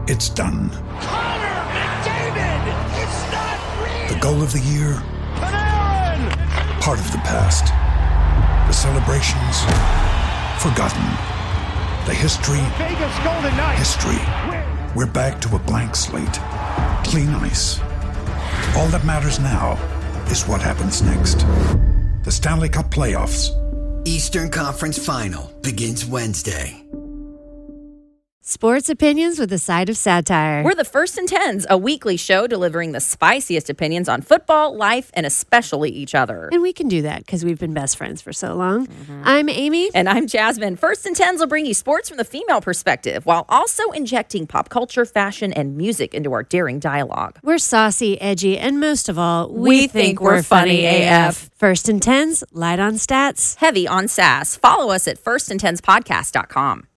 It's done. Connor McDavid! It's not real! The goal of the year? Panarin! Part of the past. The celebrations? Forgotten. The history? Vegas Golden Knights! History. We're back to a blank slate. Clean ice. All that matters now is what happens next. The Stanley Cup Playoffs. Eastern Conference Final begins Wednesday. Sports opinions with a side of satire. We're the First and Tens, a weekly show delivering the spiciest opinions on football, life, and especially each other. And we can do that because we've been best friends for so long. I'm Amy. And I'm Jasmine. First and Tens will bring you sports from the female perspective while also injecting pop culture, fashion, and music into our daring dialogue. We're saucy, edgy, and most of all, we think we're funny AF. First and Tens, light on stats. Heavy on sass. Follow us at firstandtenspodcast.com.